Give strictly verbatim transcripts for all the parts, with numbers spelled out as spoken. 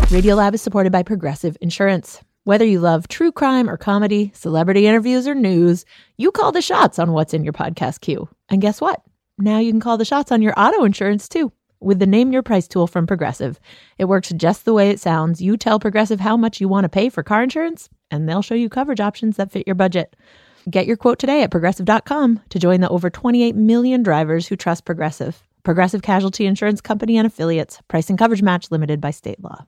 Radiolab is supported by Progressive Insurance. Whether you love true crime or comedy, celebrity interviews or news, you call the shots on what's in your podcast queue. And guess what? Now you can call the shots on your auto insurance too with the Name Your Price tool from Progressive. It works just the way it sounds. You tell Progressive how much you want to pay for car insurance, and they'll show you coverage options that fit your budget. Get your quote today at progressive dot com to join the over twenty-eight million drivers who trust Progressive. Progressive Casualty Insurance Company and Affiliates. Price and coverage match limited by state law.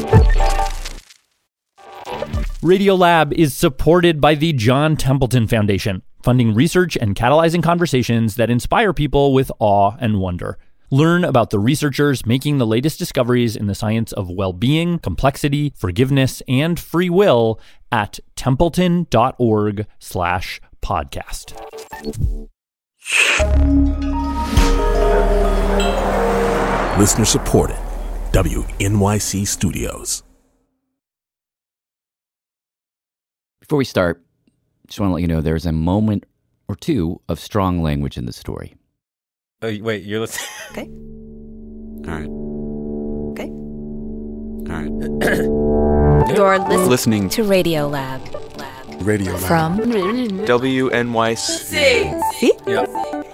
Radiolab is supported by the John Templeton Foundation, funding research and catalyzing conversations that inspire people with awe and wonder. Learn about the researchers making the latest discoveries in the science of well-being, complexity, forgiveness, and free will at templeton.org slash podcast. Listener supported. W N Y C Studios. Before we start, just want to let you know there's a moment or two of strong language in the story. Oh, wait, you're listening? Okay. All right. Okay. All right. You're listening, Listening to Radiolab. Lab. Radio Lab. From W N Y C. See? Yep.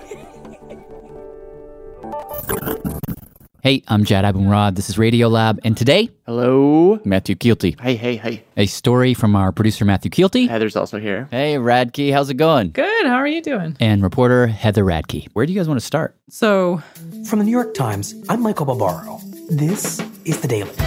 Hey, I'm Jad Abumrad. This is Radiolab, and today, Hello. Matthew Kielty. Hey, hey, hey. A story from our producer, Matthew Kielty. Heather's also here. Hey, Radke, how's it going? Good. How are you doing? And reporter Heather Radke. Where do you guys want to start? So, From the New York Times, I'm Michael Barbaro. This is The Daily.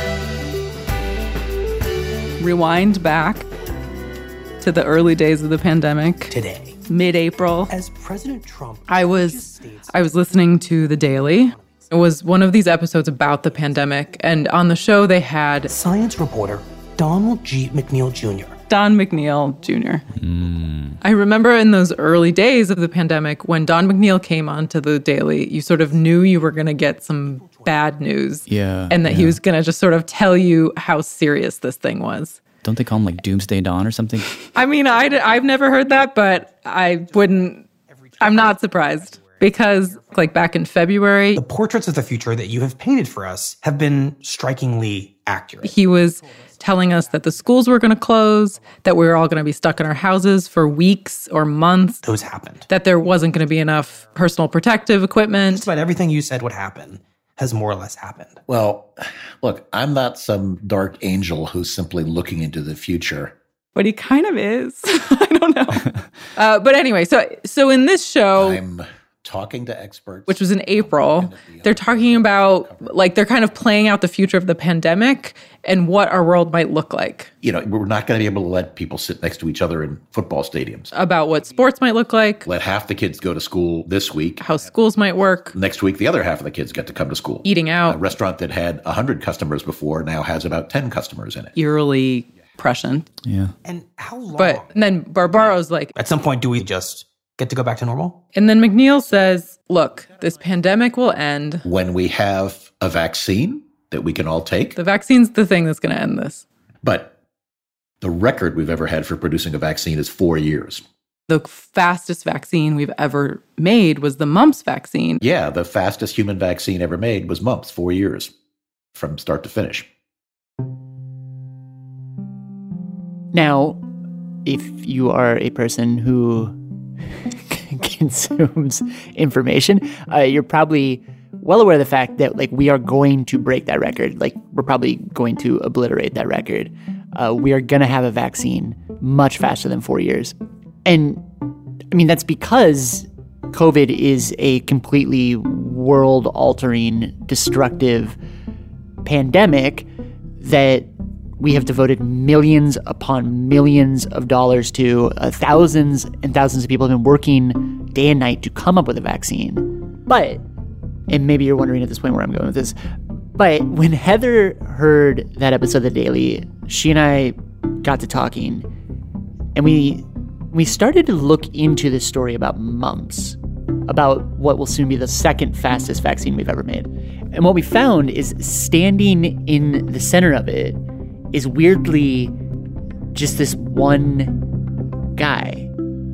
rewind back to the early days of the pandemic. Today, mid-April. as President Trump... I was I was listening to The Daily. It was one of these episodes about the pandemic, and on the show they had Science reporter Donald G. McNeil Junior Don McNeil Junior Mm. I remember in those early days of the pandemic, when Don McNeil came onto The Daily, you sort of knew you were going to get some bad news. Yeah. And that yeah. he was going to just sort of tell you how serious this thing was. Don't they call him like Doomsday Dawn or something? I mean, I, I've never heard that, but I wouldn't, I'm not surprised. Because, like, back in February, The portraits of the future that you have painted for us have been strikingly accurate. he was telling us that the schools were going to close, that we were all going to be stuck in our houses for weeks or months, Those happened. that there wasn't going to be enough personal protective equipment. Just about everything you said would happen has more or less happened. Well, look, I'm not some dark angel who's simply looking into the future. But he kind of is. I don't know. uh, but anyway, so so in this show... I'm talking to experts. Which was in April. They're talking about, like, they're kind of playing out the future of the pandemic and what our world might look like. You know, we're not going to be able to let people sit next to each other in football stadiums. About what sports might look like, Let half the kids go to school this week. how schools might work, Next week, the other half of the kids get to come to school. eating A out, restaurant that had one hundred customers before now has about ten customers in it. eerily prescient. Yeah. And how long? But and then Barbaro's like, At some point, do we just get to go back to normal? and then McNeil says, look, this pandemic will end. When we have a vaccine that we can all take, The vaccine's the thing that's going to end this. but the record we've ever had for producing a vaccine is four years. The fastest vaccine we've ever made was the mumps vaccine. Yeah, the fastest human vaccine ever made was mumps, four years from start to finish. Now, if you are a person who consumes information, uh, you're probably well aware of the fact that, like, we are going to break that record. Like, we're probably going to obliterate that record. Uh, we are going to have a vaccine much faster than four years. And, I mean, that's because COVID is a completely world-altering, destructive pandemic that we have devoted millions upon millions of dollars to. Uh, thousands and thousands of people have been working day and night to come up with a vaccine. But, and maybe you're wondering at this point where I'm going with this, but when Heather heard that episode of The Daily, she and I got to talking, and we we started to look into this story about mumps, about what will soon be the second fastest vaccine we've ever made. And what we found is standing in the center of it is weirdly just this one guy.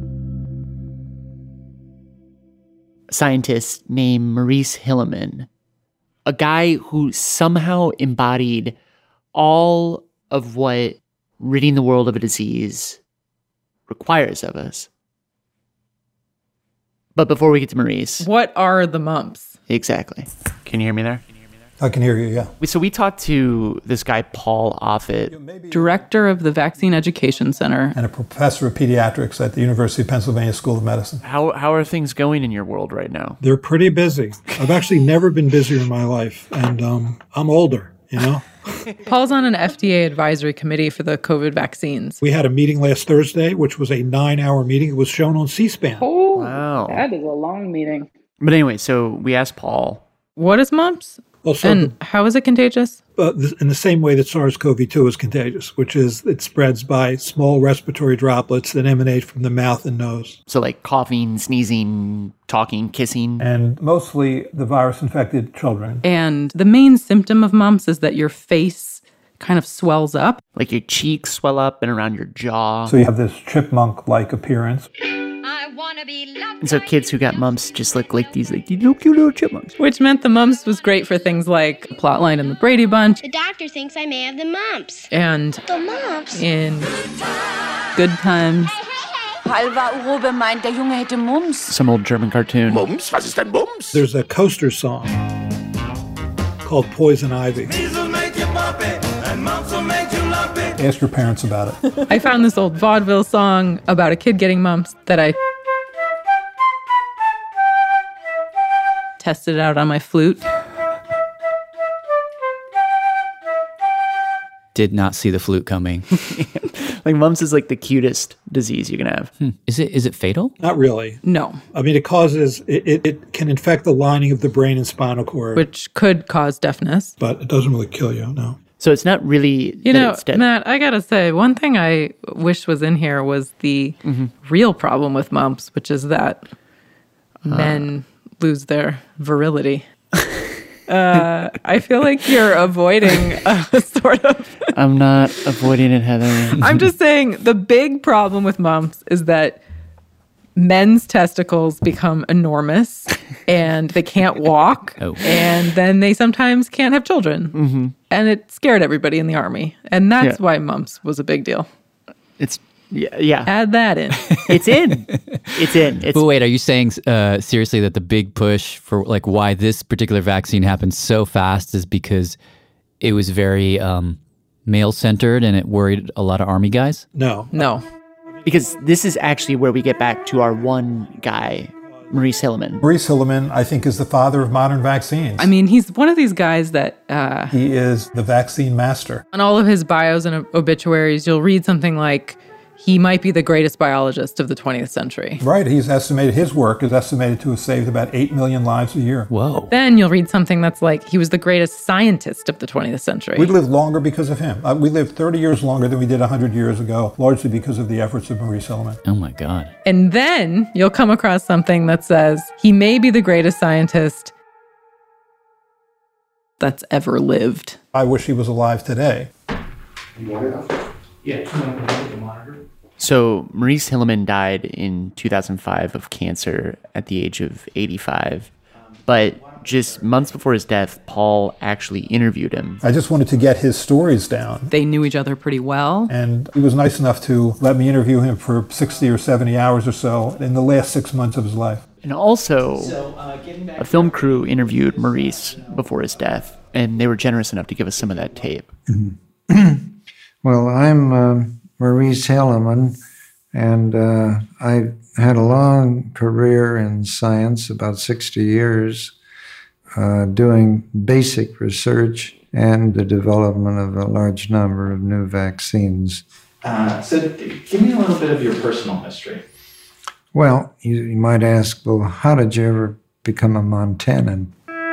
A scientist named Maurice Hilleman, a guy who somehow embodied all of what ridding the world of a disease requires of us. But before we get to Maurice... What are the mumps? Exactly. Can you hear me there? I can hear you, yeah. So we talked to this guy, Paul Offit, director of the Vaccine Education Center, and a professor of pediatrics at the University of Pennsylvania School of Medicine. How how are things going in your world right now? They're pretty busy. I've actually never been busier in my life, and um, I'm older, you know? Paul's on an F D A advisory committee for the COVID vaccines. We had a meeting last Thursday, which was a nine-hour meeting. It was shown on C-SPAN. Oh, wow. That is a long meeting. But anyway, so we asked Paul, what is mumps? Well, so and the, how is it contagious? Uh, in the same way that SARS-C o V two is contagious, which is it spreads by small respiratory droplets that emanate from the mouth and nose. So like coughing, sneezing, talking, kissing. And mostly the virus-infected children. And the main symptom of mumps is that your face kind of swells up. Like your cheeks swell up and around your jaw. So you have this chipmunk-like appearance. And so kids who got mumps just look like these like little cute little chipmunks. Which meant the mumps was great for things like Plotline and the Brady Bunch. The doctor thinks I may have the mumps. And the mumps. In Good Times. Halva Urobe meint, der Junge hätte Mumps. Some old German cartoon. Mumps? Was ist denn Mumps? There's a Coaster song called Poison Ivy. Ask your parents about it. I found this old vaudeville song about a kid getting mumps that I tested out on my flute. Did not see the flute coming. Like mumps is like the cutest disease you can have. Hmm. Is it is it fatal? Not really. No. I mean, it causes, it, it, it can infect the lining of the brain and spinal cord. Which could cause deafness. But it doesn't really kill you, no. So it's not really... You know, Matt, I gotta say, one thing I wish was in here was the mm-hmm. real problem with mumps, which is that uh. men lose their virility. Uh, I feel like you're avoiding a sort of... I'm not avoiding it, Heather. I'm just saying the big problem with mumps is that men's testicles become enormous and they can't walk. Oh. And then they sometimes can't have children. Mm-hmm. And it scared everybody in the army. And that's yeah. why mumps was a big deal. It's... Yeah, yeah. Add that in. It's in. It's in. It's but wait, are you saying uh, seriously that the big push for like why this particular vaccine happened so fast is because it was very um, male-centered and it worried a lot of army guys? No. No. Because this is actually where we get back to our one guy, Maurice Hilleman. Maurice Hilleman, I think, is the father of modern vaccines. I mean, he's one of these guys that... Uh, he is the vaccine master. On all of his bios and obituaries, you'll read something like, he might be the greatest biologist of the twentieth century. Right. He's estimated, his work is estimated to have saved about eight million lives a year. Whoa. Then you'll read something that's like, he was the greatest scientist of the twentieth century. We lived longer because of him. Uh, we lived thirty years longer than we did one hundred years ago, largely because of the efforts of Maurice Hilleman. Oh my God. And then you'll come across something that says, he may be the greatest scientist that's ever lived. I wish he was alive today. So Maurice Hilleman died in two thousand five of cancer at the age of eighty-five. But just months before his death, Paul actually interviewed him. I just wanted to get his stories down. They knew each other pretty well. And he was nice enough to let me interview him for sixty or seventy hours or so in the last six months of his life. And also, a film crew interviewed Maurice before his death, and they were generous enough to give us some of that tape. Well, I'm uh, Maurice Hilleman, and uh, I had a long career in science, about sixty years, uh, doing basic research and the development of a large number of new vaccines. Uh, so give me a little bit of your personal history. Well, you, you might ask, well, how did you ever become a Montanan?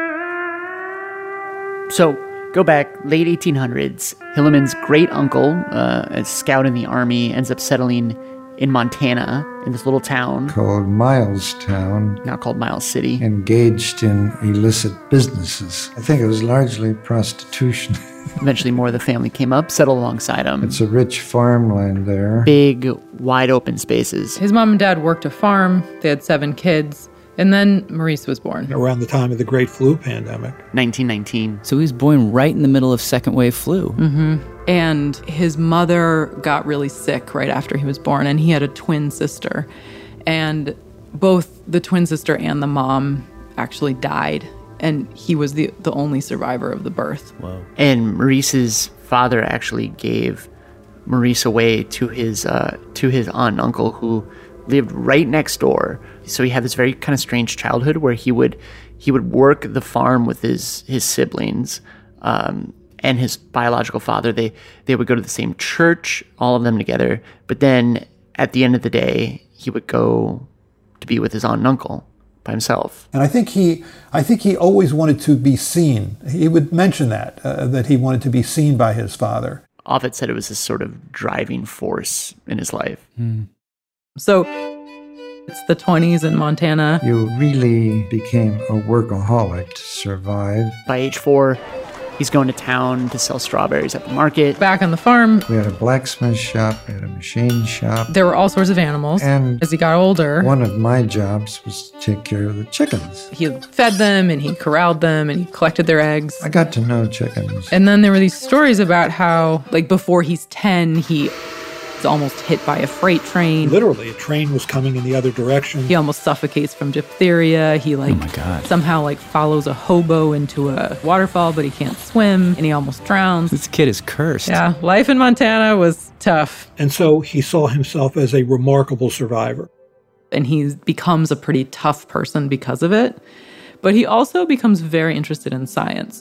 So, go back, late eighteen hundreds, Hilleman's great-uncle, uh, a scout in the army, ends up settling in Montana, in this little town. Called Milestown. Now called Miles City. Engaged in illicit businesses. I think it was largely prostitution. Eventually more of the family came up, settled alongside him. It's a rich farmland there. Big, wide open spaces. His mom and dad worked a farm. They had seven kids. And then Maurice was born. Around the time of the Great Flu pandemic. nineteen nineteen. So he was born right in the middle of second wave flu. Mm-hmm. And his mother got really sick right after he was born, and he had a twin sister. And both the twin sister and the mom actually died, and he was the, the only survivor of the birth. Whoa. And Maurice's father actually gave Maurice away to his uh, to his aunt and uncle who lived right next door. So he had this very kind of strange childhood where he would he would work the farm with his his siblings um, and his biological father. They they would go to the same church, all of them together. But then at the end of the day, he would go to be with his aunt and uncle by himself. And I think he I think he always wanted to be seen. He would mention that uh, that he wanted to be seen by his father. Offit said it was this sort of driving force in his life. Mm. So it's the twenties in Montana. You really became a workaholic to survive. By age four, he's going to town to sell strawberries at the market. Back on the farm, We had a blacksmith shop, we had a machine shop. there were all sorts of animals. And as he got older, one of my jobs was to take care of the chickens. he fed them and he corralled them and he collected their eggs. I got to know chickens. And then there were these stories about how, like, before he's ten, he was almost hit by a freight train. Literally, a train was coming in the other direction. He almost suffocates from diphtheria. He, like, Oh my God. somehow, like, follows a hobo into a waterfall, but he can't swim, and he almost drowns. This kid is cursed. Yeah, life in Montana was tough. And so he saw himself as a remarkable survivor. And he becomes a pretty tough person because of it. But he also becomes very interested in science.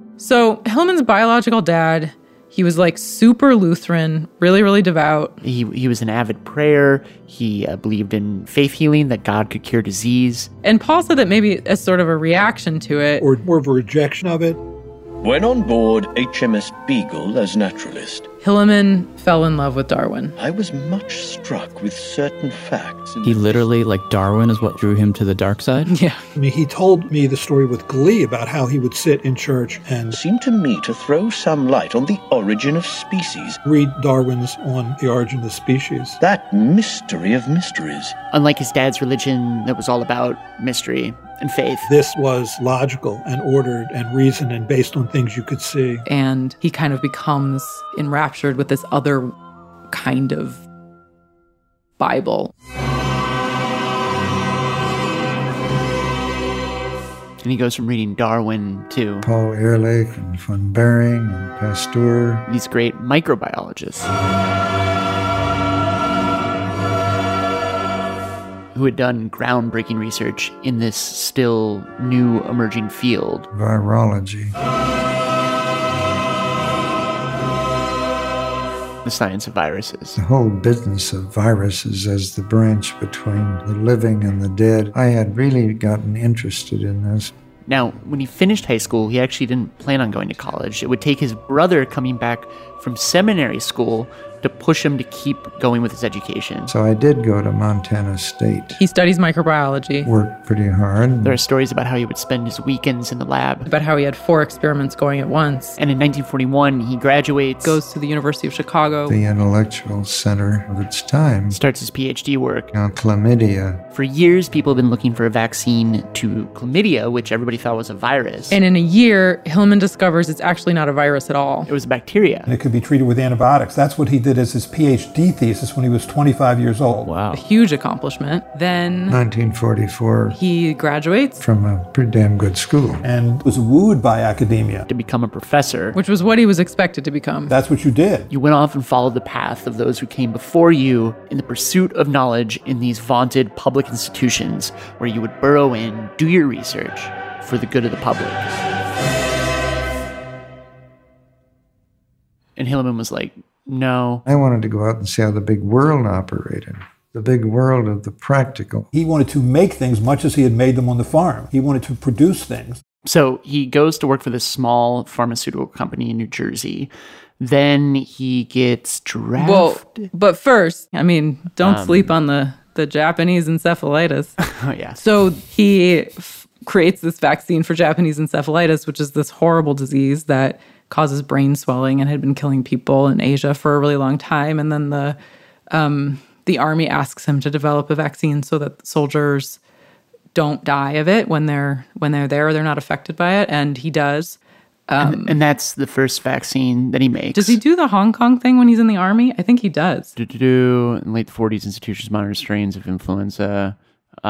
So Hillman's biological dad, he was like super Lutheran, really, really devout. He he was an avid prayer. He uh, believed in faith healing, that God could cure disease. And Paul said that maybe as sort of a reaction to it, or more of a rejection of it. When on board H M S Beagle as naturalist, Hilleman fell in love with Darwin. I was much struck with certain facts. In He literally, like Darwin, is what drew him to the dark side? Yeah. I mean, he told me the story with glee about how he would sit in church and seemed to me to throw some light on the origin of species. read Darwin's On the Origin of Species. That mystery of mysteries. Unlike his dad's religion that was all about mystery and faith. This was logical and ordered and reasoned and based on things you could see. And he kind of becomes enraptured with this other kind of Bible. And he goes from reading Darwin to Paul Ehrlich and von Behring and Pasteur. These great microbiologists who had done groundbreaking research in this still new emerging field. Virology. The science of viruses. The whole business of viruses as the branch between the living and the dead. I had really gotten interested in this. Now, when he finished high school, he actually didn't plan on going to college. It would take his brother coming back from seminary school to push him to keep going with his education. So I did go to Montana State. He studies microbiology. Worked pretty hard. There are stories about how he would spend his weekends in the lab. About how he had four experiments going at once. And in nineteen forty-one, he graduates. Goes to the University of Chicago. The intellectual center of its time. Starts his PhD work. On chlamydia. For years, people have been looking for a vaccine to chlamydia, which everybody thought was a virus. And in a year, Hillman discovers it's actually not a virus at all. It was a bacteria. And it could be treated with antibiotics. That's what he did as his PhD thesis when he was twenty-five years old. Wow. A huge accomplishment. Then nineteen forty-four. He graduates from a pretty damn good school. And was wooed by academia. To become a professor. Which was what he was expected to become. That's what you did. You went off and followed the path of those who came before you in the pursuit of knowledge in these vaunted public institutions where you would burrow in, do your research for the good of the public. And Hilleman was like, no. I wanted to go out and see how the big world operated. The big world of the practical. He wanted to make things much as he had made them on the farm. He wanted to produce things. So he goes to work for this small pharmaceutical company in New Jersey. Then he gets drafted. Well, but first, I mean, don't Um, sleep on the, the Japanese encephalitis. Oh, yeah. So he f- creates this vaccine for Japanese encephalitis, which is this horrible disease that causes brain swelling and had been killing people in Asia for a really long time. And then the um, the army asks him to develop a vaccine so that soldiers don't die of it when they're when they're there or they're not affected by it, and he does. Um, and, and that's the first vaccine that he makes. Does he do the Hong Kong thing when he's in the army? I think he does. Do do do. In late forties, institutions monitor strains of influenza.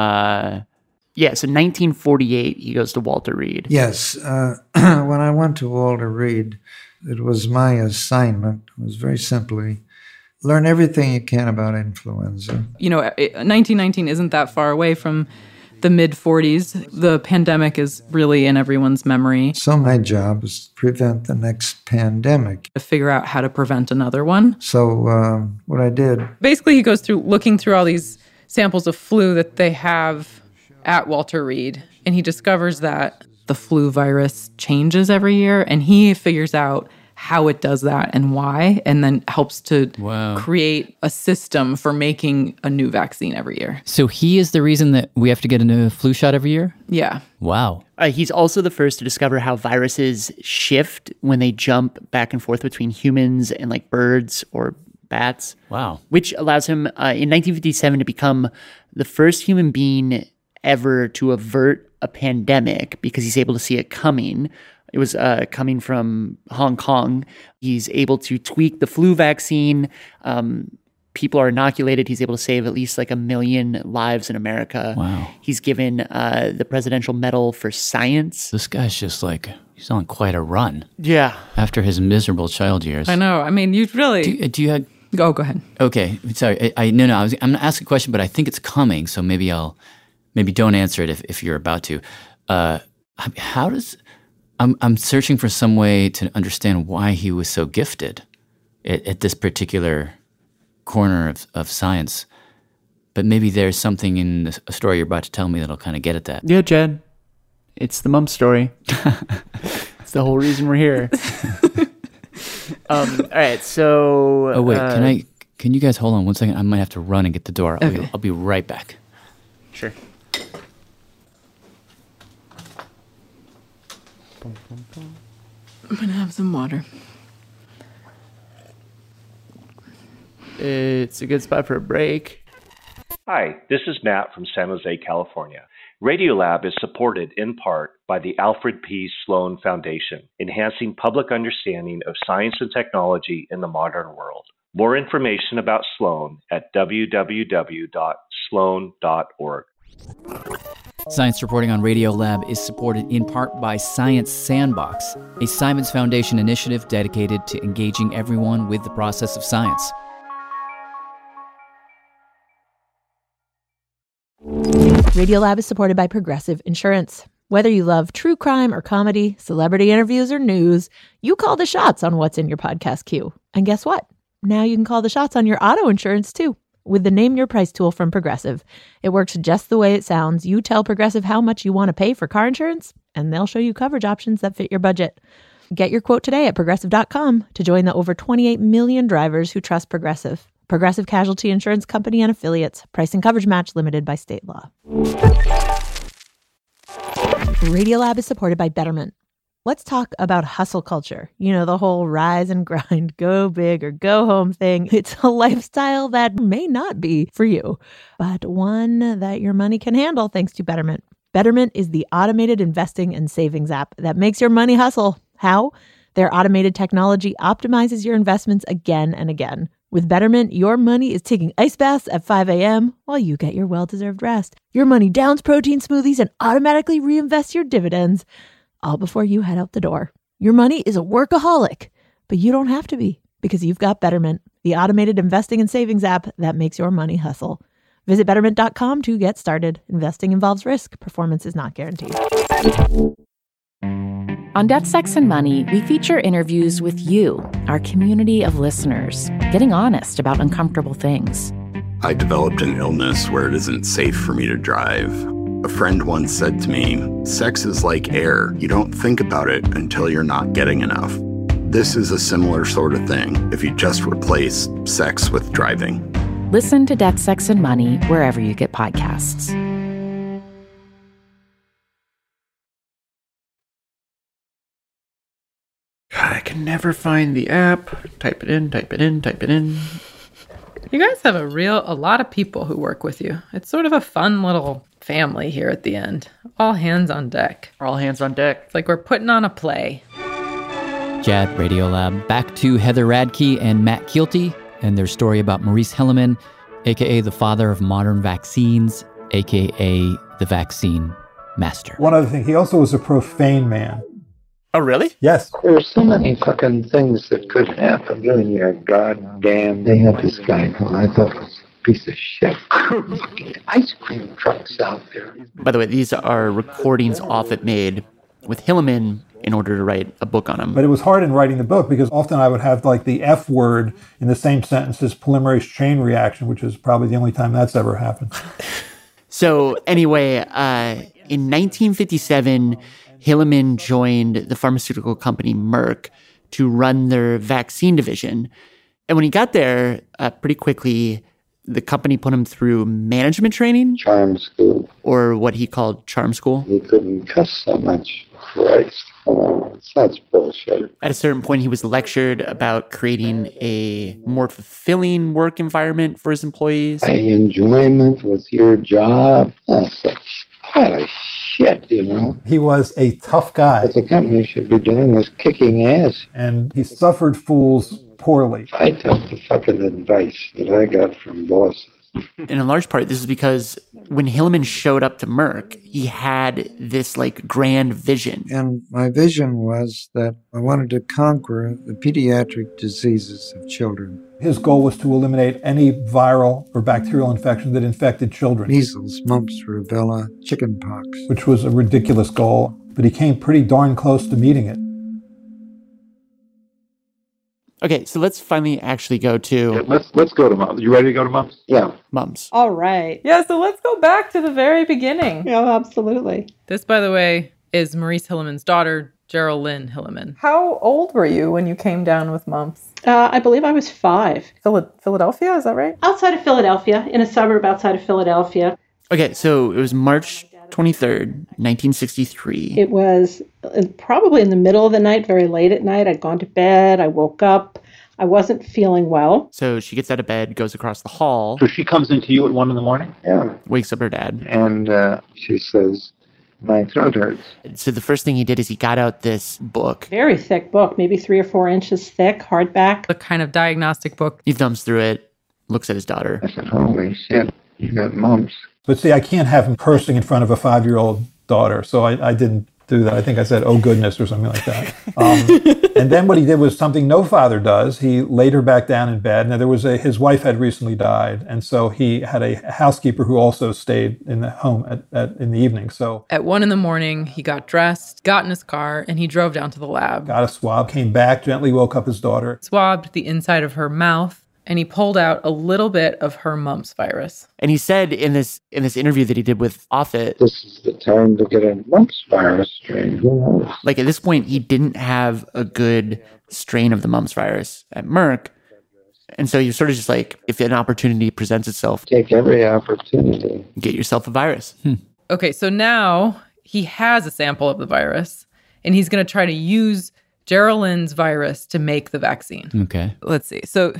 Uh, yeah, so nineteen forty-eight, he goes to Walter Reed. Yes, uh, when I went to Walter Reed, it was my assignment. It was very simply learn everything you can about influenza. You know, nineteen nineteen isn't that far away from the mid forties. The pandemic is really in everyone's memory. So my job was to prevent the next pandemic. To figure out how to prevent another one. So um, what I did... Basically, he goes through looking through all these samples of flu that they have at Walter Reed, and he discovers that the flu virus changes every year, and he figures out how it does that and why, and then helps to wow. create a system for making a new vaccine every year. So he is the reason that we have to get a new flu shot every year? Yeah. Wow. Uh, he's also the first to discover how viruses shift when they jump back and forth between humans and like birds or bats. Wow. Which allows him uh, in nineteen fifty-seven to become the first human being ever to avert a pandemic because he's able to see it coming. It was uh, coming from Hong Kong. He's able to tweak the flu vaccine. Um, people are inoculated. He's able to save at least like a million lives in America. Wow. He's given uh, the Presidential Medal for Science. This guy's just like, he's on quite a run. Yeah. After his miserable child years. I know. I mean, you really... Do, do you have... Go, go ahead. Okay. Sorry. I, I no, no. I was, I'm going to ask a question, but I think it's coming, so maybe I'll... Maybe don't answer it if, if you're about to. Uh, how does... I'm I'm searching for some way to understand why he was so gifted at, at this particular corner of, of science. But maybe there's something in a story you're about to tell me that'll kind of get at that. Yeah, Jed. It's the mump story. It's the whole reason we're here. um, all right, so... Oh, wait. Uh, can I? Can you guys hold on one second? I might have to run and get the door. I'll, Okay. be, I'll be right back. Sure. I'm going to have some water. It's a good spot for a break. Hi, this is Matt from San Jose, California. Radiolab is supported in part by the Alfred P. Sloan Foundation, enhancing public understanding of science and technology in the modern world. More information about Sloan at w w w dot sloan dot org. Science reporting on Radiolab is supported in part by Science Sandbox, a Simons Foundation initiative dedicated to engaging everyone with the process of science. Radiolab is supported by Progressive Insurance. Whether you love true crime or comedy, celebrity interviews or news, you call the shots on what's in your podcast queue. And guess what? Now you can call the shots on your auto insurance too. With the Name Your Price tool from Progressive. It works just the way it sounds. You tell Progressive how much you want to pay for car insurance, and they'll show you coverage options that fit your budget. Get your quote today at progressive dot com to join the over twenty-eight million drivers who trust Progressive. Progressive Casualty Insurance Company and Affiliates. Price and coverage match limited by state law. Radiolab is supported by Betterment. Let's talk about hustle culture. You know, the whole rise and grind, go big or go home thing. It's a lifestyle that may not be for you, but one that your money can handle thanks to Betterment. Betterment is the automated investing and savings app that makes your money hustle. How? Their automated technology optimizes your investments again and again. With Betterment, your money is taking ice baths at five a.m. while you get your well-deserved rest. Your money downs protein smoothies and automatically reinvests your dividends, all before you head out the door. Your money is a workaholic, but you don't have to be because you've got Betterment, the automated investing and savings app that makes your money hustle. Visit betterment dot com to get started. Investing involves risk. Performance is not guaranteed. On Death, Sex, and Money, we feature interviews with you, our community of listeners, getting honest about uncomfortable things. I developed an illness where it isn't safe for me to drive. A friend once said to me, sex is like air. You don't think about it until you're not getting enough. This is a similar sort of thing if you just replace sex with driving. Listen to Death, Sex, and Money wherever you get podcasts. I can never find the app. Type it in, type it in, type it in. You guys have a real, a lot of people who work with you. It's sort of a fun little family here at the end. All hands on deck. All hands on deck. It's like we're putting on a play. Jad Radiolab. Back to Heather Radke and Matt Kielty and their story about Maurice Hilleman, a k a the father of modern vaccines, a k a the vaccine master. One other thing, he also was a profane man. Oh, really? Yes. There's so many fucking things that could happen during your goddamn. They had this guy who I thought was a piece of shit. Fucking ice cream trucks out there. By the way, these are recordings Offutt made with Hilleman in order to write a book on him. But it was hard in writing the book because often I would have like the F word in the same sentence as polymerase chain reaction, which is probably the only time that's ever happened. So anyway, uh, in nineteen fifty-seven, Hilleman joined the pharmaceutical company Merck to run their vaccine division. And when he got there, uh, pretty quickly, the company put him through management training. Charm school. Or what he called charm school. He couldn't cuss so much. Christ. Oh, such bullshit. At a certain point, he was lectured about creating a more fulfilling work environment for his employees. A enjoyment with your job. That's such pile of shit, you know. He was a tough guy. What the company should be doing is kicking ass. And he suffered fools poorly. I took the fucking advice that I got from bosses. And in large part, this is because when Hilleman showed up to Merck, he had this like grand vision. And my vision was that I wanted to conquer the pediatric diseases of children. His goal was to eliminate any viral or bacterial infection that infected children. Measles, mumps, rubella, chickenpox. Which was a ridiculous goal, but he came pretty darn close to meeting it. Okay, so let's finally actually go to... Yeah, let's let's go to mumps. You ready to go to mumps? Yeah. Mumps. All right. Yeah, so let's go back to the very beginning. Yeah, absolutely. This, by the way, is Maurice Hilleman's daughter, Geraldine Hilleman. How old were you when you came down with mumps? Uh, I believe I was five. Phil- Philadelphia, is that right? Outside of Philadelphia, in a suburb outside of Philadelphia. Okay, so it was March twenty-third, nineteen sixty-three. It was probably in the middle of the night, very late at night. I'd gone to bed. I woke up. I wasn't feeling well. So she gets out of bed, goes across the hall. So she comes into you at one in the morning? Yeah. Wakes up her dad. And uh, she says, my throat hurts. So the first thing he did is he got out this book. Very thick book, maybe three or four inches thick, hardback. The kind of diagnostic book. He thumbs through it, looks at his daughter. I said, holy shit, you got mumps. But see, I can't have him cursing in front of a five-year-old daughter, so I, I didn't do that. I think I said, oh, goodness, or something like that. Um, and then what he did was something no father does. He laid her back down in bed. Now, there was a, his wife had recently died, and so he had a housekeeper who also stayed in the home at, at, in the evening. So at one in the morning, he got dressed, got in his car, and he drove down to the lab. Got a swab, came back, gently woke up his daughter. Swabbed the inside of her mouth, and he pulled out a little bit of her mumps virus. And he said in this in this interview that he did with Offutt, this is the time to get a mumps virus strain. Who knows? Like at this point, he didn't have a good strain of the mumps virus at Merck. And so you're sort of just like, if an opportunity presents itself, take every opportunity. Get yourself a virus. Hmm. Okay, so now he has a sample of the virus, and he's going to try to use Geraldine's virus to make the vaccine. Okay. Let's see. So...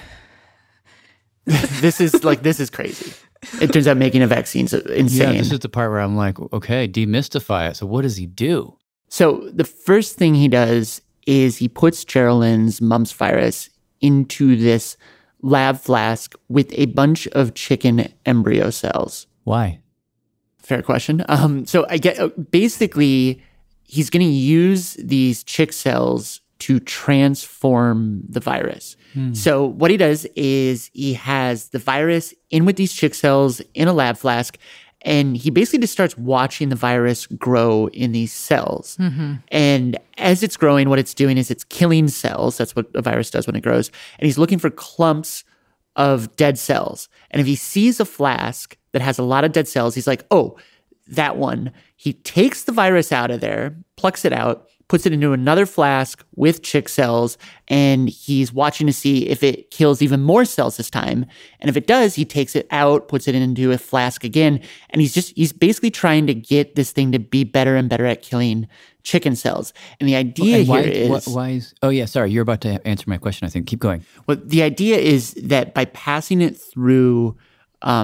this is like, this is crazy. It turns out making a vaccine's insane. Yeah, this is the part where I'm like, okay, demystify it. So what does he do? So the first thing he does is he puts Geraldine's mumps virus into this lab flask with a bunch of chicken embryo cells. Why? Fair question. Um, so I get basically he's going to use these chick cells to transform the virus. Hmm. So what he does is he has the virus in with these chick cells in a lab flask, and he basically just starts watching the virus grow in these cells. Mm-hmm. And as it's growing, what it's doing is it's killing cells. That's what a virus does when it grows. And he's looking for clumps of dead cells. And if he sees a flask that has a lot of dead cells, he's like, oh, that one. He takes the virus out of there, plucks it out, puts it into another flask with chick cells, and he's watching to see if it kills even more cells this time. And if it does, he takes it out, puts it into a flask again, and he's just, he's basically trying to get this thing to be better and better at killing chicken cells. And the idea and why, here is... Why, why is... Oh, yeah, sorry, you're about to answer my question, I think. Keep going. Well, the idea is that by passing it through um,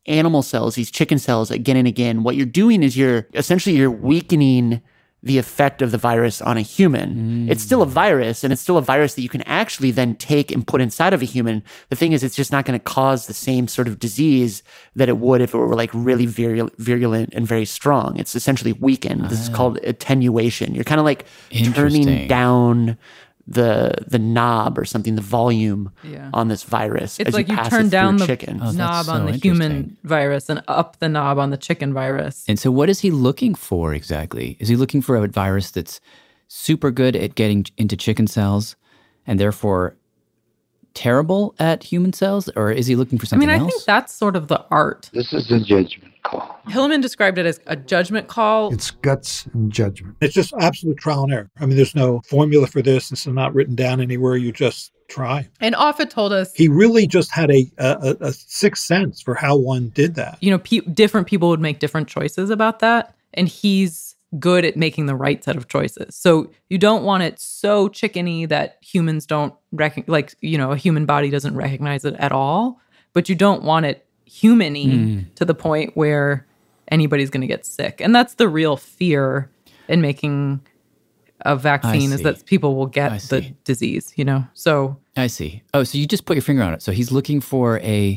animal cells, these chicken cells again and again, what you're doing is you're essentially you're weakening the effect of the virus on a human. Mm. It's still a virus, and it's still a virus that you can actually then take and put inside of a human. The thing is, it's just not going to cause the same sort of disease that it would if it were like really virul- virulent and very strong. It's essentially weakened. Ah. This is called attenuation. You're kind of like turning down the the knob or something, the volume yeah. on this virus. It's as like you, you pass turn it down the chicken. Oh, knob so on the human virus and up the knob on the chicken virus. And so what is he looking for exactly? Is he looking for a virus that's super good at getting into chicken cells and therefore terrible at human cells? Or is he looking for something else? I mean, I else? think that's sort of the art. This is a judgment call. Hilleman described it as a judgment call. It's guts and judgment. It's just absolute trial and error. I mean, there's no formula for this. This is not written down anywhere. You just try. And Offit told us he really just had a, a, a sixth sense for how one did that. You know, pe- different people would make different choices about that. And he's good at making the right set of choices. So you don't want it so chickeny that humans don't recognize, like, you know, a human body doesn't recognize it at all. But you don't want it human-y mm. to the point where anybody's going to get sick. And that's the real fear in making a vaccine is that people will get the disease, you know? So I see. Oh, so you just put your finger on it. So he's looking for a,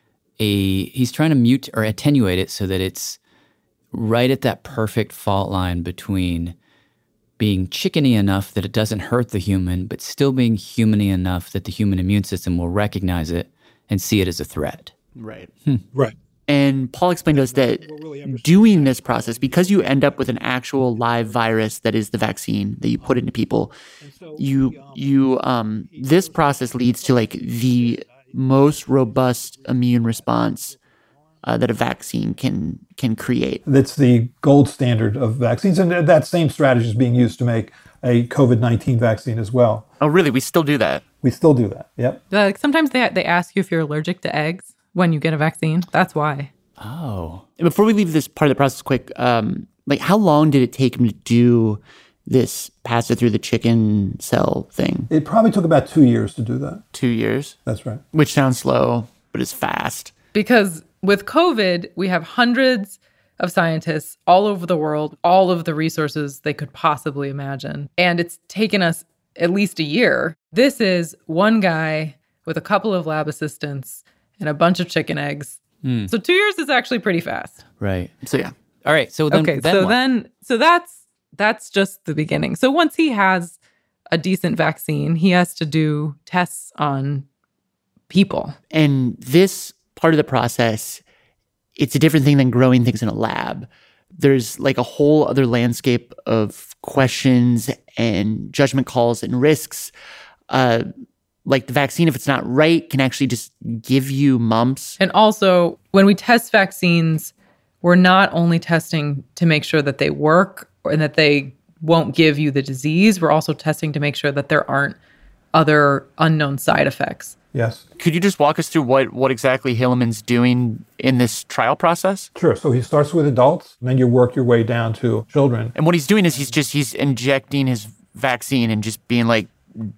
a he's trying to mute or attenuate it so that it's right at that perfect fault line between being chickeny enough that it doesn't hurt the human, but still being human-y enough that the human immune system will recognize it and see it as a threat. Right. Hmm. Right. And Paul explained to us that doing this process, because you end up with an actual live virus that is the vaccine that you put into people, you you um this process leads to like the most robust immune response uh, that a vaccine can can create. That's the gold standard of vaccines, and that same strategy is being used to make a COVID nineteen vaccine as well. Oh, really? We still do that? We still do that. Yep. Like sometimes they they ask you if you're allergic to eggs when you get a vaccine. That's why. Oh. Before we leave this part of the process quick, um, like how long did it take him to do this pass it through the chicken cell thing? It probably took about two years to do that. Two years? That's right. Which sounds slow, but is fast. Because with COVID, we have hundreds of scientists all over the world, all of the resources they could possibly imagine. And it's taken us at least a year. This is one guy with a couple of lab assistants and a bunch of chicken eggs. Mm. So two years is actually pretty fast. Right. So yeah. All right. So then, okay. Then so what? then, so that's that's just the beginning. So once he has a decent vaccine, he has to do tests on people. And this part of the process, it's a different thing than growing things in a lab. There's like a whole other landscape of questions and judgment calls and risks. Uh, like the vaccine, if it's not right, can actually just give you mumps. And also, when we test vaccines, we're not only testing to make sure that they work and that they won't give you the disease. We're also testing to make sure that there aren't other unknown side effects. Yes. Could you just walk us through what, what exactly Hilleman's doing in this trial process? Sure. So he starts with adults, and then you work your way down to children. And what he's doing is he's just, he's injecting his vaccine and just being like,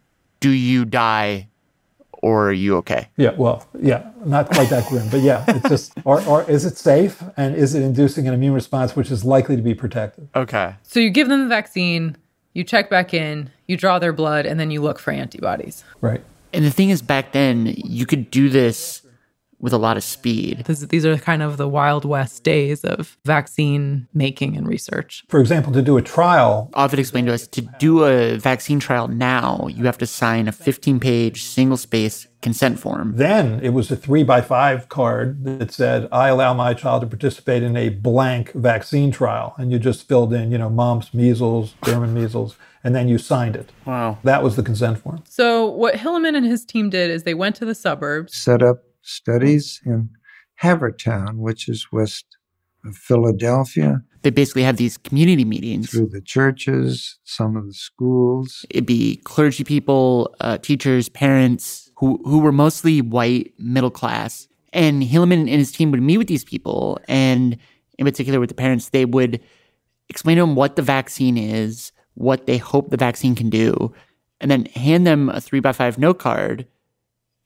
do you die or are you okay? Yeah, well, yeah, not quite that grim, but yeah, it's just, or, or is it safe and is it inducing an immune response which is likely to be protective? Okay. So you give them the vaccine, you check back in, you draw their blood, and then you look for antibodies. Right. And the thing is, back then, you could do this with a lot of speed. This, these are kind of the Wild West days of vaccine making and research. For example, to do a trial... Offit explained to us, to do a vaccine trial now, you have to sign a fifteen-page, single-space consent form. Then it was a three by five card that said, I allow my child to participate in a blank vaccine trial. And you just filled in, you know, mumps, measles, German measles, and then you signed it. Wow. That was the consent form. So what Hilleman and his team did is they went to the suburbs. Set up studies in Havertown, which is west of Philadelphia. They basically have these community meetings. Through the churches, some of the schools. It'd be clergy people, uh, teachers, parents, who, who were mostly white, middle class. And Hilleman and his team would meet with these people, and in particular with the parents, they would explain to them what the vaccine is, what they hope the vaccine can do, and then hand them a three by five note card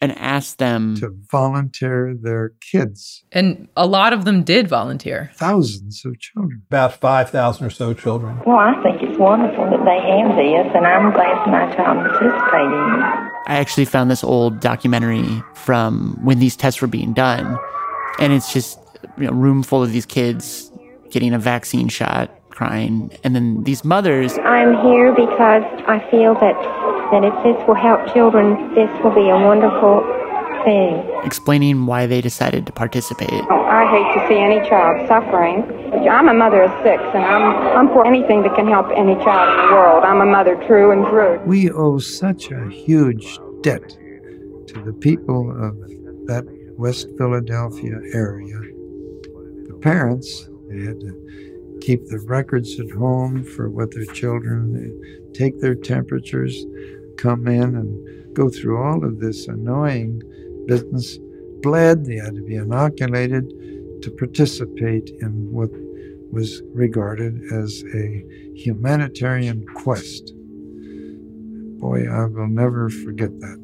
and asked them to volunteer their kids. And a lot of them did volunteer. Thousands of children. About five thousand or so children. Well, I think it's wonderful that they have this, and I'm glad my child participated in it. I actually found this old documentary from when these tests were being done. And it's just, you know, room full of these kids getting a vaccine shot, crying. And then these mothers. I'm here because I feel that, that if this will help children, this will be a wonderful thing. Explaining why they decided to participate. I hate to see any child suffering. I'm a mother of six, and I'm, I'm for anything that can help any child in the world. I'm a mother true and true. We owe such a huge debt to the people of that West Philadelphia area. The parents, they had to keep the records at home for what their children, take their temperatures, come in and go through all of this annoying business. Bled, they had to be inoculated to participate in what was regarded as a humanitarian quest. Boy, I will never forget that.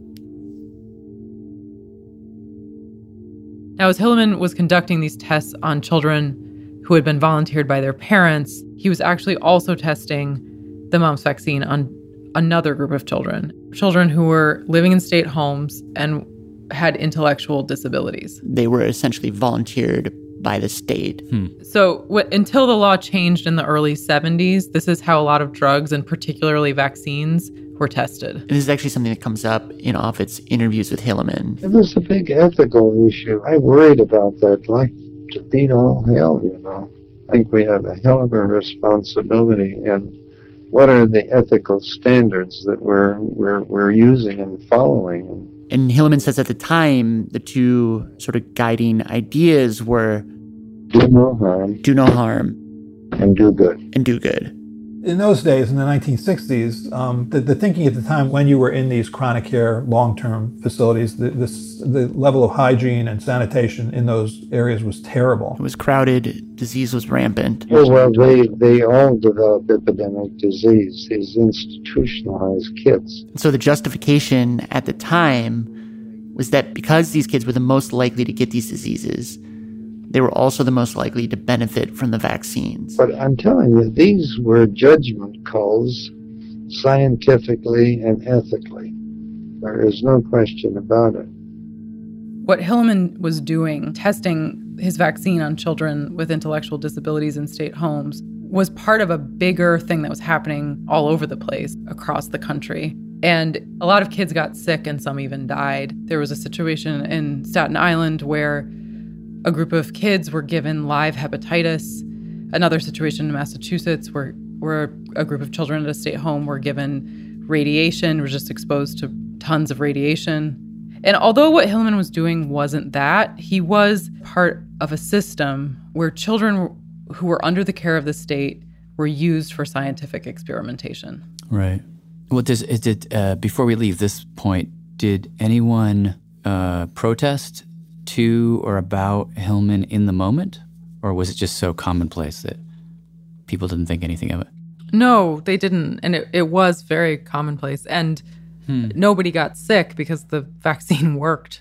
Now, as Hilleman was conducting these tests on children who had been volunteered by their parents, he was actually also testing the mumps vaccine on another group of children, children who were living in state homes and had intellectual disabilities. They were essentially volunteered by the state. Hmm. So what, until the law changed in the early seventies, this is how a lot of drugs and particularly vaccines were tested. And this is actually something that comes up in Offit's interviews with Hilleman. It was a big ethical issue. I worried about that, like to beat all hell, you know. I think we have a hell of a responsibility, and what are the ethical standards that we're we're we're using and following? And Hilleman says at the time, the two sort of guiding ideas were do no harm, do no harm, and do good. And do good. In those days, in the nineteen sixties, um, the, the thinking at the time when you were in these chronic care long-term facilities, the, this, the level of hygiene and sanitation in those areas was terrible. It was crowded. Disease was rampant. Oh, well, they, they all developed epidemic disease, these institutionalized kids. So the justification at the time was that because these kids were the most likely to get these diseases, they were also the most likely to benefit from the vaccines. But I'm telling you, these were judgment calls scientifically and ethically. There is no question about it. What Hilleman was doing, testing his vaccine on children with intellectual disabilities in state homes, was part of a bigger thing that was happening all over the place across the country. And a lot of kids got sick and some even died. There was a situation in Staten Island where a group of kids were given live hepatitis. Another situation in Massachusetts where, where a group of children at a state home were given radiation, were just exposed to tons of radiation. And although what Hilleman was doing wasn't that, he was part of a system where children who were under the care of the state were used for scientific experimentation. Right. Well, does, is it, uh, before we leave this point, did anyone uh, protest to or about Hilleman in the moment? Or was it just so commonplace that people didn't think anything of it? No, they didn't. And it, it was very commonplace. And hmm. nobody got sick because the vaccine worked.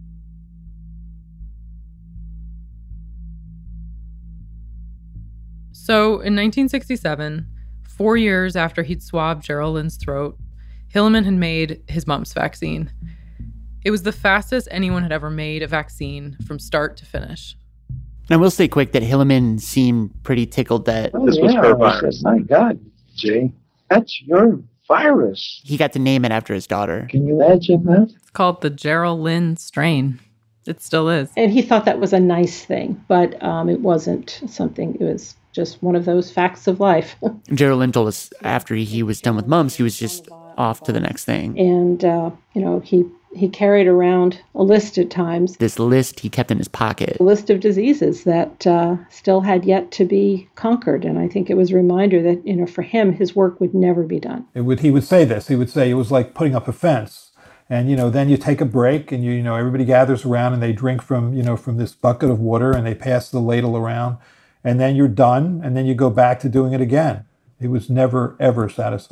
So in nineteen sixty-seven, four years after he'd swabbed Gerald Lynn's throat, Hilleman had made his mumps vaccine. It was the fastest anyone had ever made a vaccine from start to finish. And I will say quick that Hilleman seemed pretty tickled that... Oh, this yeah, was her virus. My God, Jay, that's your virus. He got to name it after his daughter. Can you imagine that? It's called the Gerald Lynn strain. It still is. And he thought that was a nice thing, but um, it wasn't something, it was just one of those facts of life. Gerald Lynn told us after he was done with mumps, he was just off to the next thing. And, uh, you know, he... He carried around a list at times. This list he kept in his pocket. A list of diseases that uh, still had yet to be conquered. And I think it was a reminder that, you know, for him, his work would never be done. It would, he would say this. He would say it was like putting up a fence. And, you know, then you take a break and, you, you know, everybody gathers around and they drink from, you know, from this bucket of water and they pass the ladle around. And then you're done. And then you go back to doing it again. He was never, ever satisfied.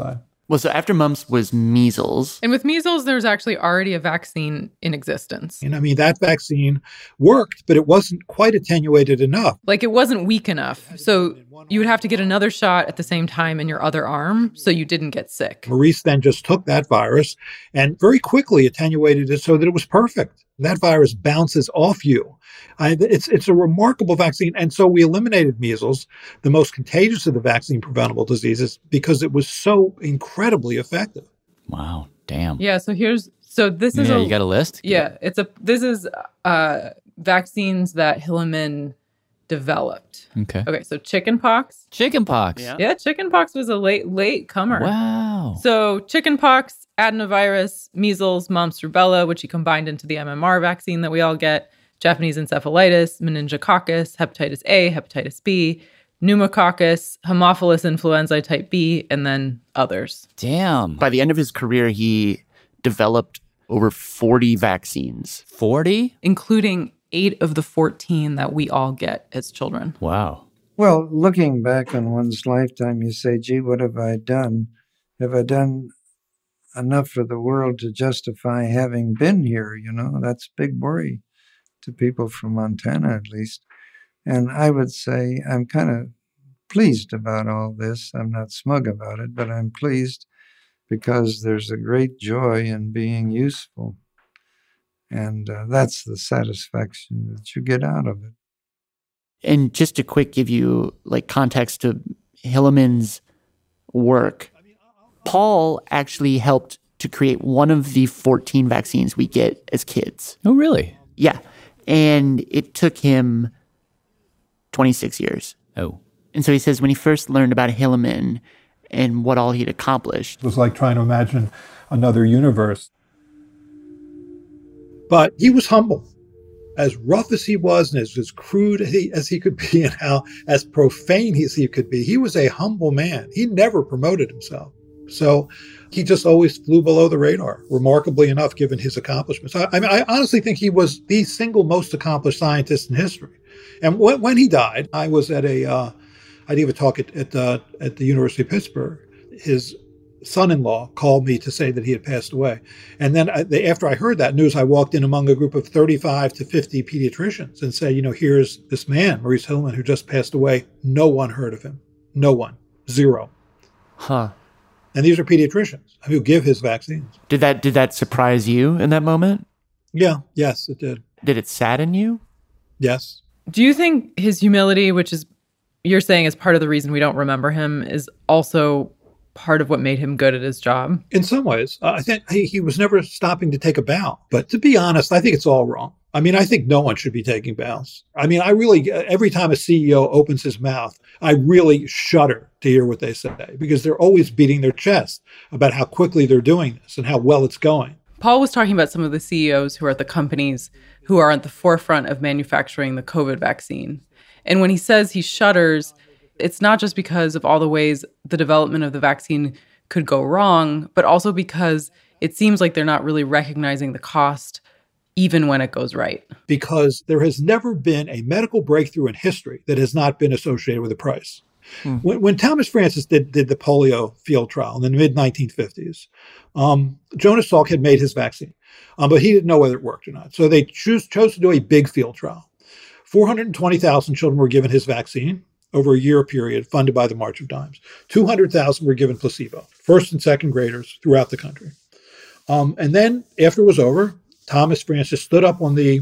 Well, so after mumps was measles. And with measles, there's actually already a vaccine in existence. And I mean, that vaccine worked, but it wasn't quite attenuated enough. Like it wasn't weak enough. So you would have to get another shot at the same time in your other arm so you didn't get sick. Maurice then just took that virus and very quickly attenuated it so that it was perfect. That virus bounces off you. I, it's it's a remarkable vaccine. And so we eliminated measles, the most contagious of the vaccine preventable diseases, because it was so incredibly effective. Wow. Damn. Yeah. So here's, so this is yeah, a, you got a list? Yeah. It's a, this is uh, vaccines that Hilleman developed. Okay. Okay. So chickenpox. Chickenpox. Yeah. yeah. Chickenpox was a late, late comer. Wow. So chickenpox, adenovirus, measles, mumps, rubella, which he combined into the M M R vaccine that we all get, Japanese encephalitis, meningococcus, hepatitis A, hepatitis B, pneumococcus, Haemophilus influenzae type B, and then others. Damn. By the end of his career, he developed over forty vaccines. forty? Including eight of the fourteen that we all get as children. Wow. Well, looking back on one's lifetime, you say, gee, what have I done? Have I done enough for the world to justify having been here? You know, that's a big worry to people from Montana, at least. And I would say I'm kind of pleased about all this. I'm not smug about it, but I'm pleased because there's a great joy in being useful. And uh, that's the satisfaction that you get out of it. And just to quick give you like context to Hilleman's work, Paul actually helped to create one of the fourteen vaccines we get as kids. Oh, really? Yeah. And it took him twenty-six years. Oh. And so he says when he first learned about Hilleman and what all he'd accomplished. It was like trying to imagine another universe. But he was humble. As rough as he was and as, as crude as he, as he could be and how as profane as he could be, he was a humble man. He never promoted himself. So he just always flew below the radar, remarkably enough, given his accomplishments. I, I mean, I honestly think he was the single most accomplished scientist in history. And when, when he died, I was at a, uh, I gave a talk at at, uh, at the University of Pittsburgh. His son-in-law called me to say that he had passed away. And then I, they, after I heard that news, I walked in among a group of thirty-five to fifty pediatricians and said, you know, here's this man, Maurice Hilleman, who just passed away. No one heard of him. No one. Zero. Huh. And these are pediatricians who give his vaccines. Did that did that surprise you in that moment? Yeah. Yes, it did. Did it sadden you? Yes. Do you think his humility, which is you're saying is part of the reason we don't remember him, is also part of what made him good at his job? In some ways. Uh, I think he, he was never stopping to take a bow. But to be honest, I think it's all wrong. I mean, I think no one should be taking bows. I mean, I really, every time a C E O opens his mouth, I really shudder to hear what they say because they're always beating their chest about how quickly they're doing this and how well it's going. Paul was talking about some of the C E Os who are at the companies who are at the forefront of manufacturing the COVID vaccine. And when he says he shudders, it's not just because of all the ways the development of the vaccine could go wrong, but also because it seems like they're not really recognizing the cost even when it goes right. Because there has never been a medical breakthrough in history that has not been associated with a price. Hmm. When, when Thomas Francis did, did the polio field trial in the mid nineteen fifties, um, Jonas Salk had made his vaccine, um, but he didn't know whether it worked or not. So they choose, chose to do a big field trial. four hundred twenty thousand children were given his vaccine over a year period funded by the March of Dimes. two hundred thousand were given placebo, first and second graders throughout the country. Um, and then after it was over, Thomas Francis stood up on the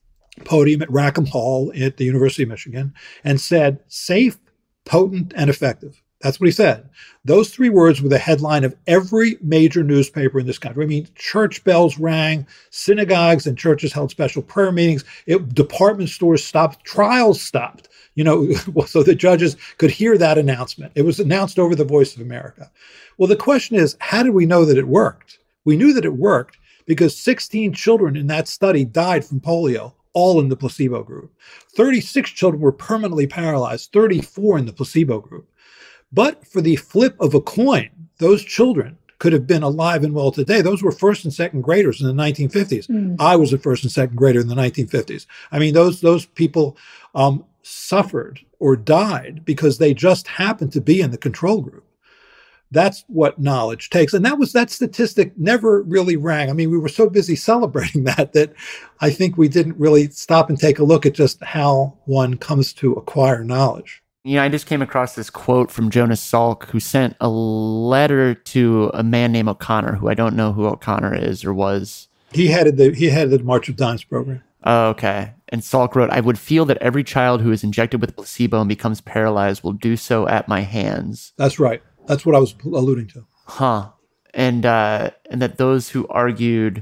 podium at Rackham Hall at the University of Michigan and said, safe, potent, and effective. That's what he said. Those three words were the headline of every major newspaper in this country. I mean, church bells rang, synagogues and churches held special prayer meetings, it, department stores stopped, trials stopped, you know, so the judges could hear that announcement. It was announced over the Voice of America. Well, the question is, how did we know that it worked? We knew that it worked because sixteen children in that study died from polio, all in the placebo group. thirty-six children were permanently paralyzed, thirty-four in the placebo group. But for the flip of a coin, those children could have been alive and well today. Those were first and second graders in the nineteen fifties. Mm. I was a first and second grader in the nineteen fifties. I mean, those those people um, suffered or died because they just happened to be in the control group. That's what knowledge takes. And that was, that statistic never really rang. I mean, we were so busy celebrating that, that I think we didn't really stop and take a look at just how one comes to acquire knowledge. You know, I just came across this quote from Jonas Salk, who sent a letter to a man named O'Connor, who I don't know who O'Connor is or was. He headed the, he headed the March of Dimes program. Oh, okay. And Salk wrote, I would feel that every child who is injected with placebo and becomes paralyzed will do so at my hands. That's right. That's what I was alluding to. Huh. And uh, and that those who argued,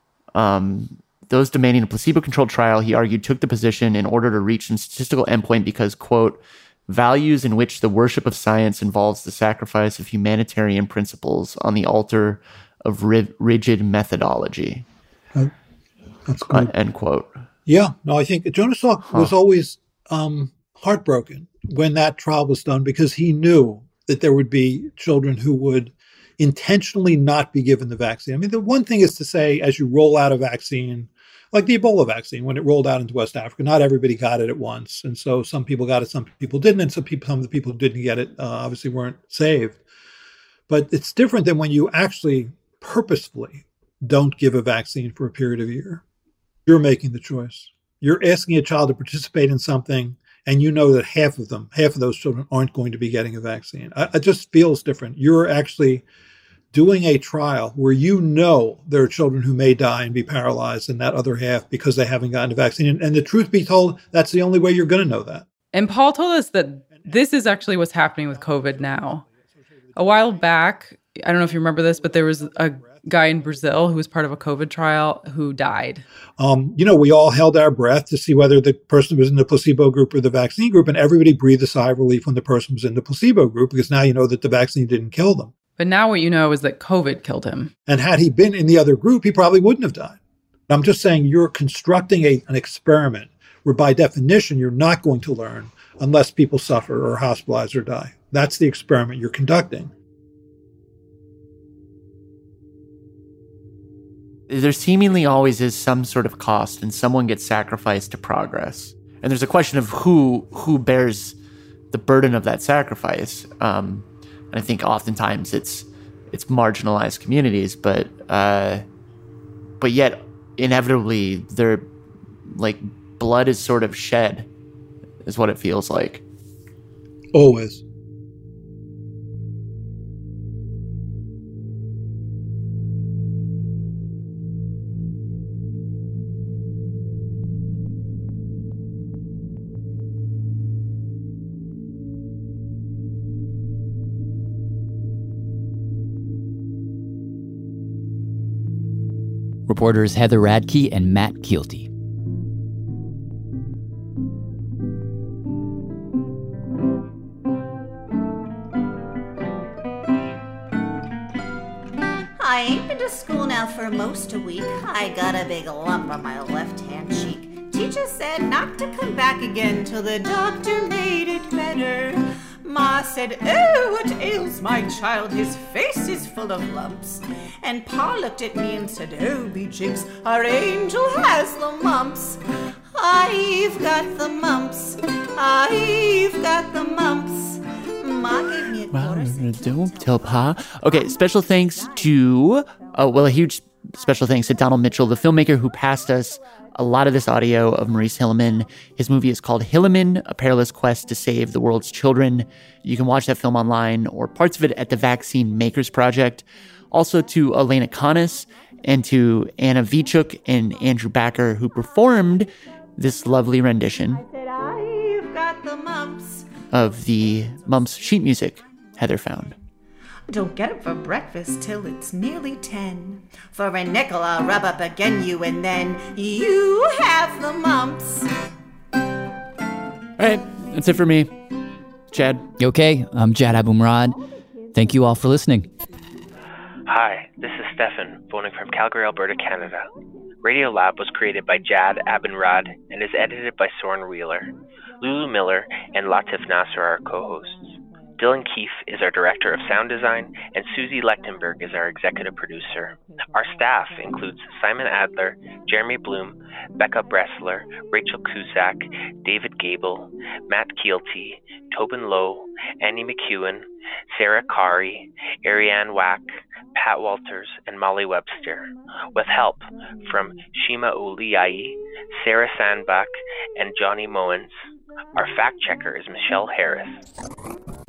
um, those demanding a placebo-controlled trial, he argued, took the position in order to reach some statistical endpoint because, quote, values in which the worship of science involves the sacrifice of humanitarian principles on the altar of ri- rigid methodology. Uh, that's good. Uh, end quote. Yeah. No, I think Jonas Salk huh. was always um, heartbroken when that trial was done because he knew that there would be children who would intentionally not be given the vaccine. I mean, the one thing is to say, as you roll out a vaccine, like the Ebola vaccine, when it rolled out into West Africa, not everybody got it at once. And so some people got it, some people didn't. And some people, some of the people who didn't get it uh, obviously weren't saved. But it's different than when you actually purposefully don't give a vaccine for a period of a year. You're making the choice. You're asking a child to participate in something, and you know that half of them, half of those children aren't going to be getting a vaccine. It just feels different. You're actually doing a trial where you know there are children who may die and be paralyzed in that other half because they haven't gotten a vaccine. And, and the truth be told, that's the only way you're going to know that. And Paul told us that this is actually what's happening with COVID now. A while back, I don't know if you remember this, but there was a guy in Brazil who was part of a COVID trial who died. Um, you know, we all held our breath to see whether the person was in the placebo group or the vaccine group, and everybody breathed a sigh of relief when the person was in the placebo group because now you know that the vaccine didn't kill them. But now what you know is that COVID killed him. And had he been in the other group, he probably wouldn't have died. I'm just saying you're constructing a, an experiment where by definition you're not going to learn unless people suffer or hospitalize or die. That's the experiment you're conducting. There seemingly always is some sort of cost and someone gets sacrificed to progress. And there's a question of who who bears the burden of that sacrifice. Um, and I think oftentimes it's it's marginalized communities, but uh, but yet inevitably their like blood is sort of shed, is what it feels like. Always. Reporters Heather Radke and Matt Kielty. I ain't been to school now for most a week. I got a big lump on my left-hand cheek. Teacher said not to come back again till the doctor made it better. Ma said, oh, what ails my child? His face is full of lumps. And Pa looked at me and said, oh, be jigs, our angel has the mumps. I've got the mumps. I've got the mumps. Ma gave me a Wow, don't tell Pa. Okay, special thanks to, oh, well, a huge special thanks to Donald Mitchell, the filmmaker who passed us a lot of this audio of Maurice Hilleman. His movie is called Hilleman, A Perilous Quest to Save the World's Children. You can watch that film online or parts of it at the Vaccine Makers Project. Also to Elena Canas and to Anna Vichuk and Andrew Backer, who performed this lovely rendition I said, I've got the mumps. of the Mumps sheet music Heather found. Don't get up for breakfast till it's nearly ten. For a nickel I'll rub up again you, and then you have the mumps. All right, that's it for me. Chad. Okay, I'm Jad Abumrad. Thank you all for listening. Hi, this is Stefan, phoning from Calgary, Alberta, Canada. Radio Lab was created by Jad Abumrad and is edited by Soren Wheeler. Lulu Miller and Latif Nasser are co-hosts. Dylan Keefe is our director of sound design, and Susie Lechtenberg is our executive producer. Our staff includes Simon Adler, Jeremy Bloom, Becca Bressler, Rachel Cusack, David Gable, Matt Keelty, Tobin Lowe, Annie McEwen, Sarah Kari, Ariane Wack, Pat Walters, and Molly Webster, with help from Shima Oliai, Sarah Sandbach, and Johnny Moens. Our fact checker is Michelle Harris.